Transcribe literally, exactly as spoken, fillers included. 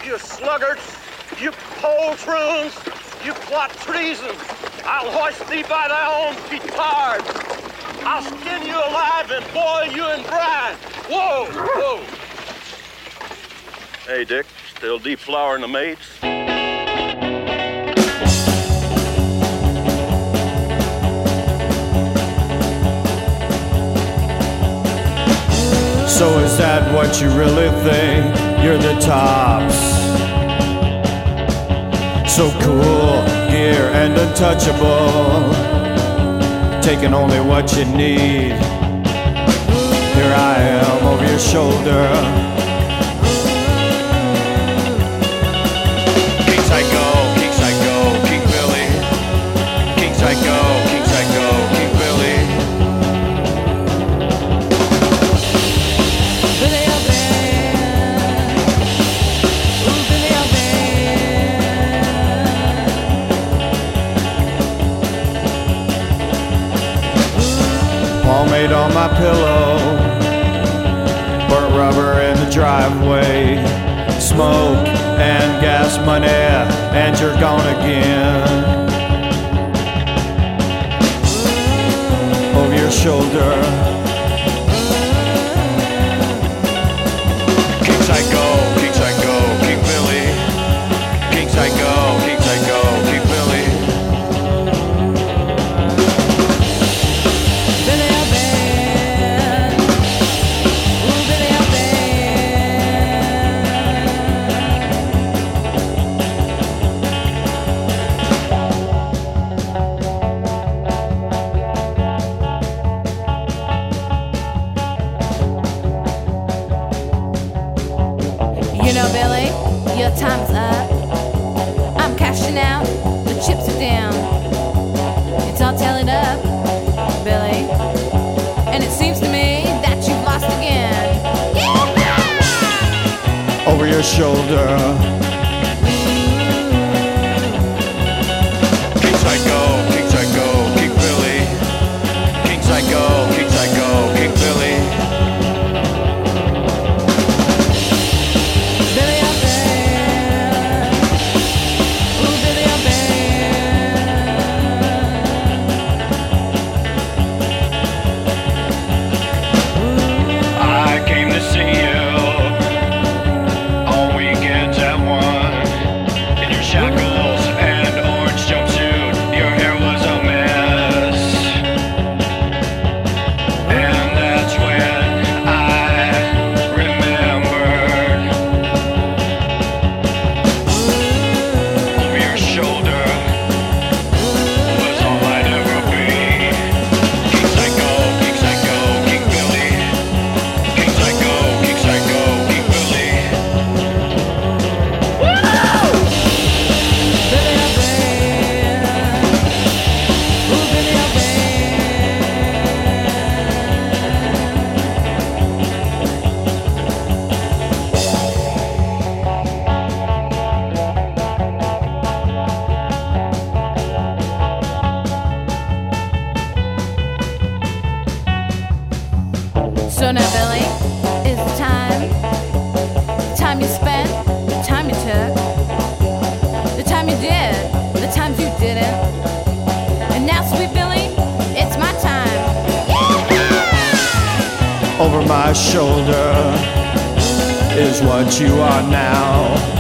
you sluggards, you poltroons, you plot treason. I'll hoist thee by thy own petard. I'll skin you alive and boil you in brine. Whoa, whoa. Hey, Dick, still deflowering the maids? So is that what you really think? You're the tops. So cool, gear and untouchable, taking only what you need. Here I am over your shoulder. King Psycho, King Psycho, King Billy. King Psycho, King Psycho, King Billy. Billy O'Ban, ooh Billy O'Ban. Pomade on my pillow, burnt rubber in the driveway, smoke and gas money, and you're gone again. Over your shoulder. King Psycho, King Psycho, King Billy. King Psycho, King Psycho, King Billy. Billy O'Ban, ooh Billy You know, Billy, your time's up. I'm cashing out, the chips are down. It's all tallied up, Billy. And it seems to me that you've lost again. Yeah! Over your shoulder. King Psycho, King Psycho, King Billy. King Psycho, King Psycho, King Billy. Billy O'Ban, ooh Billy O'Ban. I came to see you on weekends at one. In your shackles and orange jumpsuit, your hair was a mess. And that's when I remembered. Over your shoulder was all I'd ever be. King Psycho, King Psycho, King Billy. King Psycho, King Psycho, King Billy. Billy O'Ban, ooh Billy O'Ban. So now, Billy, is the time, the time you spent, the time you took, the time you did, the times you didn't. And now, sweet Billy, it's my time. Over my shoulder is what you are now.